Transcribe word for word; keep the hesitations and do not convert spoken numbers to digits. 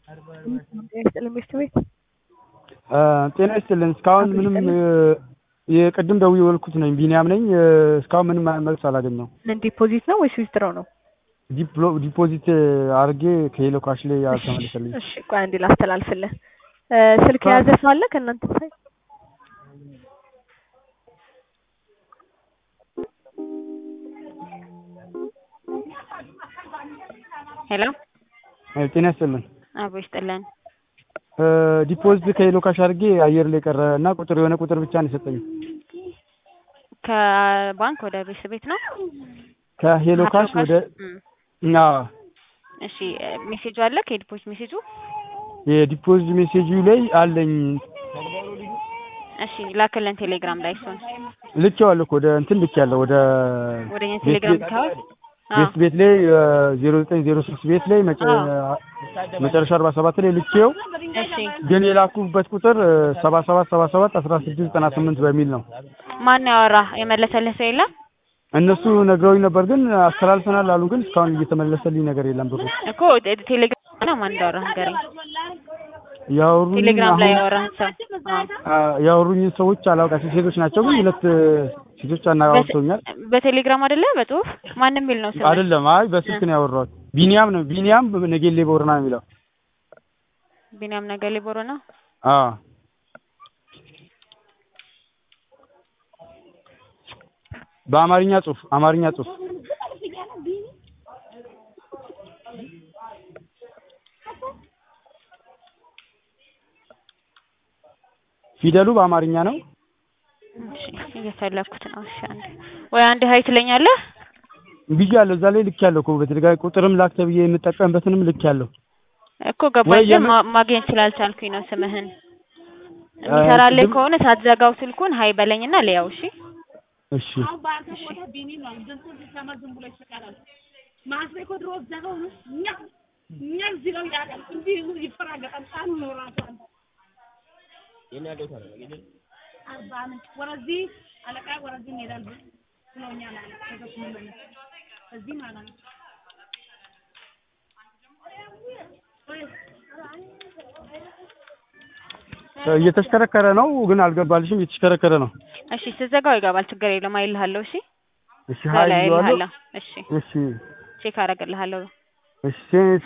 ይስጥልኝ ቤት ቤት ጤና ይስጥልን። እስካሁን ምንም የቅድም ደውዬ ወልኩት ነኝ ቢኒያም ነኝ። እስካሁን ምንም መልስ አላገኘሁም። ምን ዲፖዚት ነው ወይስ ዊዝድሮው ነው? ዲፖዚት አድርጌ ከሄሎ ካሽ ላይ አልተመለሰልኝም። እሺ ቆይ አንዴ ላስተላልፍልህ። ስልክ የያዘ ሰው አለ ከእናንተ ሳይ? ሄሎ ጤና ይስጥልን። አቦ ይስጥልን። ዲፖዚት ከሄሎ ካሽ አድርጌ አየር ላይ ቀረ እና ቁጥር የሆነ ቁጥር ብቻ ነው የሰጠኝ። ከባንክ ወደ ቤት ቤት ነው? ከሄሎ ካሽ ወደ እና እሺ ሜሴጁ አለ ከዲፖዚት ሜሴጁ? የዲፖዚት ሜሴጁ ላይ አለኝ። እሺ ላከለን ቴሌግራም ላይ እሱን ልኬዋለሁ እኮ ወደ እንትን ልኬያለሁ ወደ ወደኛ ቴሌግራም ካው ቤት ቤት ላይ ዜሮ ዘጠኝ ዜሮ ሶስት ቤት ላይ መጨረሻ አርባ ሰባት ላይ ልኬው እሺ ግን የላኩበት ቁጥር ሰባ ሰባት ሰባ ሰባት አስራ ስድስት ዘጠና ስምንት በሚል ነው። ማን ያወራ የመለሰልህ ሰው የለም? እነሱ ነግረውኝ ነበር ግን አስተላልፈናል አሉ። ግን እስካሁን እየተመለሰልኝ ነገር የለም። ብሩ እኮ ቴሌግራም ነው። ማን እንዳወራ ንገረኝ። ያወሩኝ ቴሌግራም ላይ ያወራህ ሰው ያወሩኝ ሰዎች አላውቃቸው ሴቶች ናቸው። ግን ሁለት ሴቶች አናጋውተውኛል። በቴሌግራም አይደለ በጽሁፍ ማንንም የሚል ነው ስም አይደለም። አይ በስልክ ነው ያወራሁት። ቢኒያም ነው ቢኒያም ነገሌ ቦረና የሚለው ቢኒያም ነገሌ ቦረና። አዎ በአማርኛ ጽሁፍ አማርኛ ጽሁፍ ፊደሉ በአማርኛ ነው። እሺ እየፈለኩት ነው። እሺ አንዴ ወይ አንዴ ሀይ ትለኛለህ? ብያለሁ። እዛ ላይ ልኬያለሁ እኮ በተደጋጋሚ ቁጥርም ላክ ተብዬ የምጠቀምበትንም ልኬያለሁ እኮ ገባኝ። ማግኘት ስላልቻልኩኝ ነው ስምህን። የሚሰራልኝ ከሆነ ሳትዘጋው ስልኩን ሀይ በለኝና ለያው። እሺ እሺ እየተሽከረከረ ነው ግን አልገባልሽም። እየተሽከረከረ ነው። እሺ ስትዘጋው ይገባል። ችግር የለም አይልሃለሁ። እሺ እሺ ሀይ ይላል። እሺ እሺ ቼክ አደርግልሃለሁ። እሺ